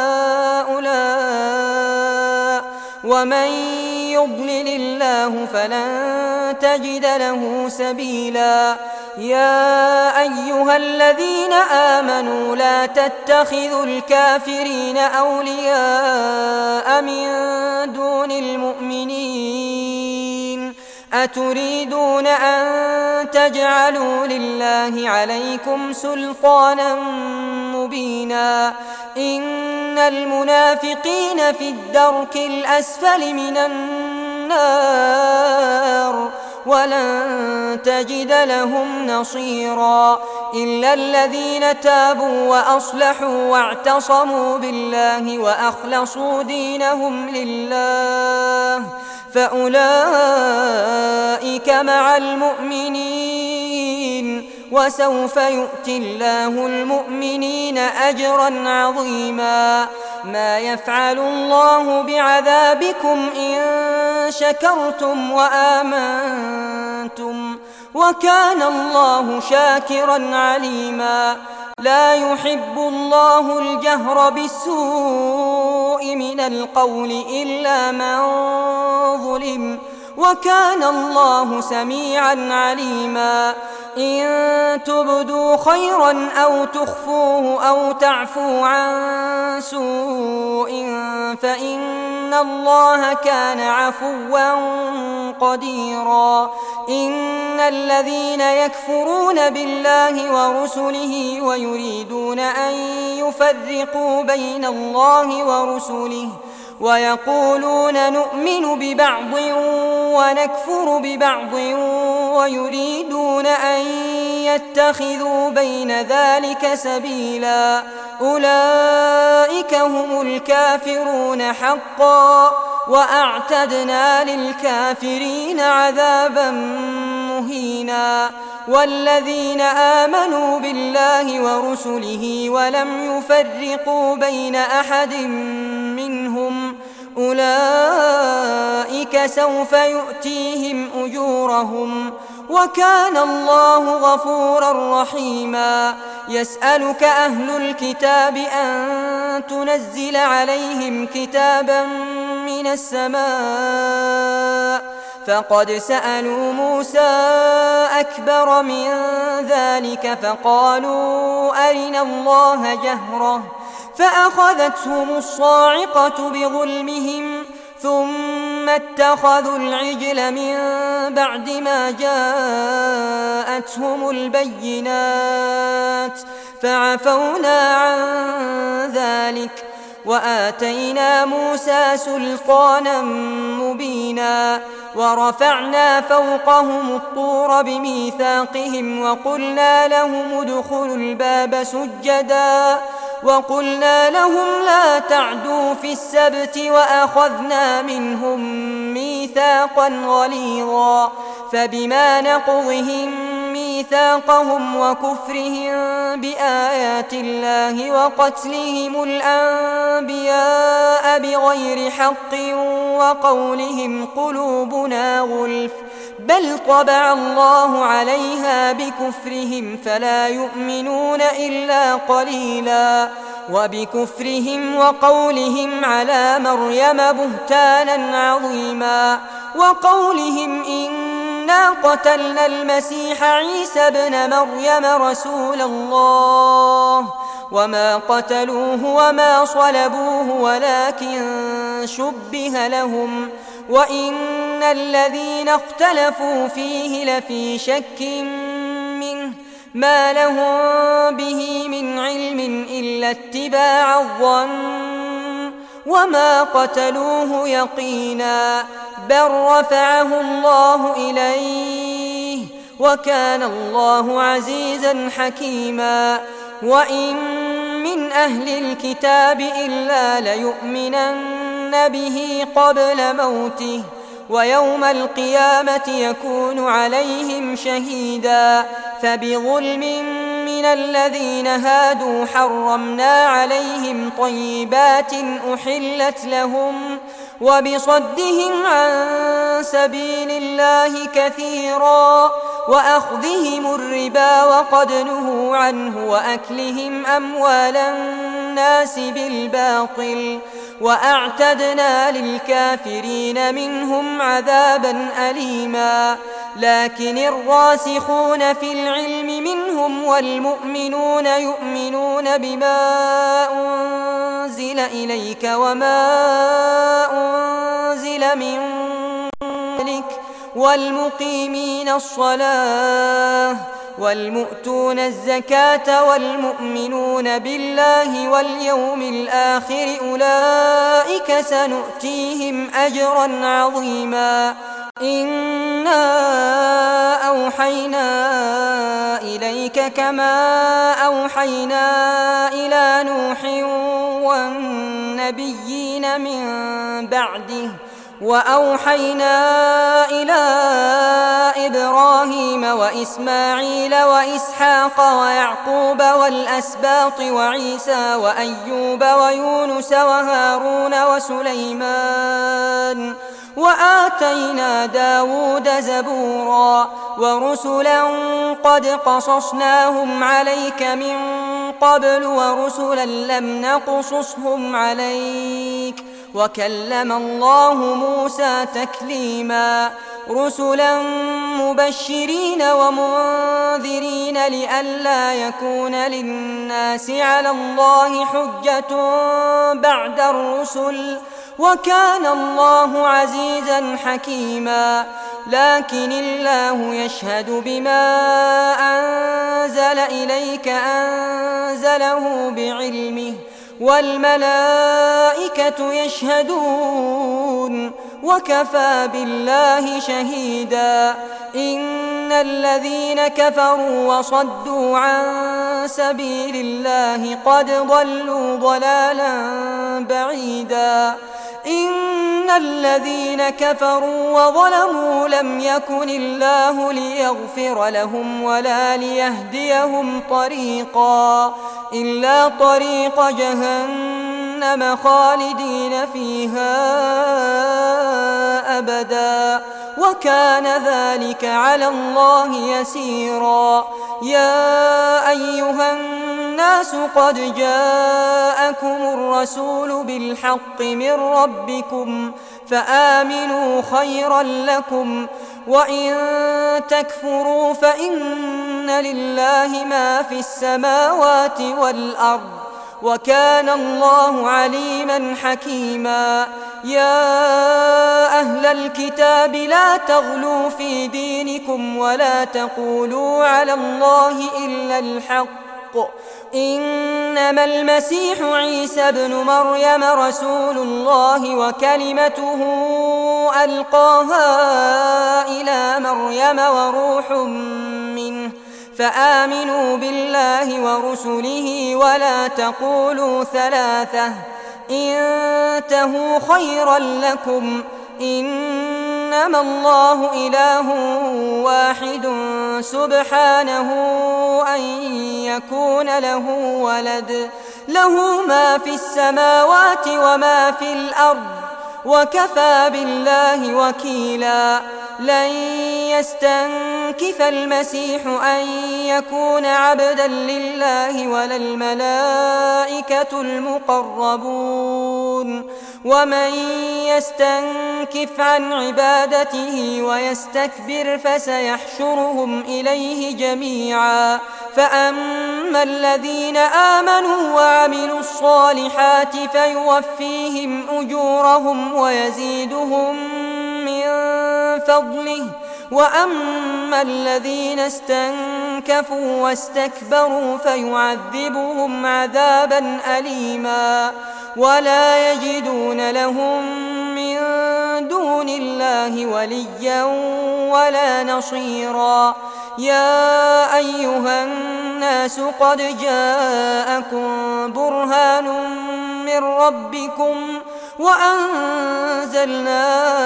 هؤلاء ومن يضلل الله فلن تجد له سبيلا. يا أيها الذين آمنوا لا تتخذوا الكافرين أولياء من دون المؤمنين أتريدون أن تجعلوا لله عليكم سلطانا مبينا. إن المنافقين في الدرك الأسفل من النار ولن تجد لهم نصيرا إلا الذين تابوا وأصلحوا واعتصموا بالله وأخلصوا دينهم لله فأولئك مع المؤمنين وسوف يؤتي الله المؤمنين أجرا عظيما. ما يفعل الله بعذابكم إن شكرتم وآمنتم وكان الله شاكرا عليما. لا يحب الله الجهر بالسوء من القول إلا من ظلم وكان الله سميعا عليما. إن تبدوا خيرا أو تخفوه أو تعفو عن سوء فإن الله كان عفوا قديرا. إن الذين يكفرون بالله ورسله ويريدون أن يفرقوا بين الله ورسله ويقولون نؤمن ببعض ونكفر ببعض ويريدون أن يتخذوا بين ذلك سبيلا أولئك هم الكافرون حقا وأعتدنا للكافرين عذابا مهينا. والذين آمنوا بالله ورسله ولم يفرقوا بين أحد منهم أولئك سوف يؤتيهم أجورهم وكان الله غفورا رحيما. يسألك أهل الكتاب أن تنزل عليهم كتابا من السماء فقد سألوا موسى أكبر من ذلك فقالوا أرنا الله جهرة فأخذتهم الصاعقة بظلمهم ثم اتخذوا العجل من بعد ما جاءتهم البينات فعفونا عن ذلك وآتينا موسى سلطانا مبينا. ورفعنا فوقهم الطور بميثاقهم وقلنا لهم ادخلوا الباب سجدا وقلنا لهم لا تعدوا في السبت وأخذنا منهم ميثاقا غليظا. فبما نقضهم ميثاقهم وكفرهم بآيات الله وقتلهم الأنبياء بغير حق وقولهم قلوبنا غلف بل طبع الله عليها بكفرهم فلا يؤمنون إلا قليلا. وبكفرهم وقولهم على مريم بهتانا عظيما وقولهم إنا قتلنا المسيح عيسى ابن مريم رسول الله وما قتلوه وما صلبوه ولكن شبه لهم وإن الذين اختلفوا فيه لفي شك منه ما لهم به من علم إلا اتباع الظن وما قتلوه يقينا بل رفعه الله إليه وكان الله عزيزا حكيما. وإن من أهل الكتاب إلا ليؤمنن به قبل موته ويوم القيامة يكون عليهم شهيدا. فبظلم من الذين هادوا حرمنا عليهم طيبات أحلت لهم وبصدهم عن سبيل الله كثيرا وأخذهم الربا وقد نهوا عنه وأكلهم أموال الناس بالباطل وأعتدنا للكافرين منهم عذابا أليما. لكن الراسخون في العلم منهم والمؤمنون يؤمنون بما أنزل إليك وما أنزل من قبلك والمقيمين الصلاة والمؤتون الزكاة والمؤمنون بالله واليوم الآخر أولئك سنؤتيهم أجرا عظيما. إنا أوحينا إليك كما أوحينا إلى نوح والنبيين من بعده وأوحينا إلى إبراهيم وإسماعيل وإسحاق ويعقوب والأسباط وعيسى وأيوب ويونس وهارون وسليمان وآتينا داود زبورا ورسلا قد قصصناهم عليك من قبل ورسلا لم نقصصهم عليك وكلم الله موسى تكليما. رسلا مبشرين ومنذرين لئلا يكون للناس على الله حجة بعد الرسل، وكان الله عزيزا حكيما. لكن الله يشهد بما أنزل إليك أنزله بعلمه، والملائكة يشهدون، وكفى بالله شهيدا. إن الذين كفروا وصدوا عن سبيل الله قد ضلوا ضلالا بعيدا. إن الذين كفروا وظلموا لم يكن الله ليغفر لهم ولا ليهديهم طريقا إلا طريق جهنم خالدين فيها أبدا، وكان ذلك على الله يسيرا. يا أيها الناس قد جاءكم الرسول بالحق من ربكم فآمنوا خيرا لكم، وإن تكفروا فإن لله ما في السماوات والأرض، وكان الله عليما حكيما. يا أهل الكتاب لا تغلوا في دينكم ولا تقولوا على الله إلا الحق، إنما المسيح عيسى ابن مريم رسول الله وكلمته ألقاها إلى مريم وروح منه، فآمنوا بالله ورسله ولا تقولوا ثلاثة، انتهوا خيرا لكم، إنما الله إله واحد سبحانه أن يكون له ولد، له ما في السماوات وما في الأرض، وكفى بالله وكيلا. لن يستنكف المسيح أن يكون عبدا لله ولا الملائكة المقربون، ومن يستنكف عن عبادته ويستكبر فسيحشرهم إليه جميعا. فأما الذين آمنوا وعملوا الصالحات فيوفيهم أجورهم ويزيدهم من فضله، وأما الذين استنكفوا واستكبروا فيعذبهم عذابا أليما، ولا يجدون لهم من دون الله وليا ولا نصيرا. يا أيها الناس قد جاءكم برهان من ربكم وأنزلنا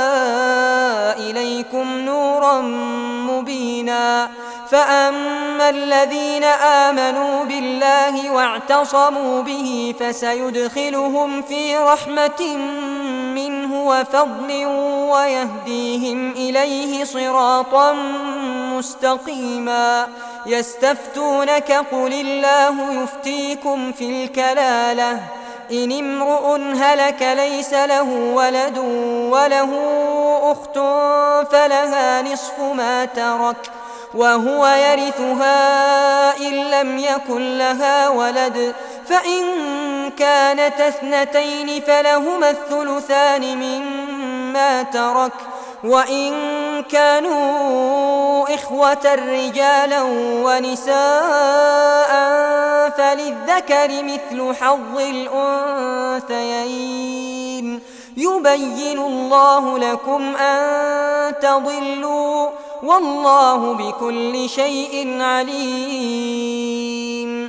إليكم نورا مبينا. فأما الذين آمنوا بالله واعتصموا به فسيدخلهم في رحمة منه وفضل ويهديهم إليه صراطا مستقيما. يستفتونك قل الله يفتيكم في الكلالة، إن امرؤ هلك ليس له ولد وله أخت فلها نصف ما ترك وهو يرثها إن لم يكن لها ولد، فإن كانت اثنتين فلهما الثلثان مما ترك، وإن كانوا إخوة رجالا ونساء فللذكر مثل حظ الأنثيين. يبين الله لكم أن تضلوا، والله بكل شيء عليم.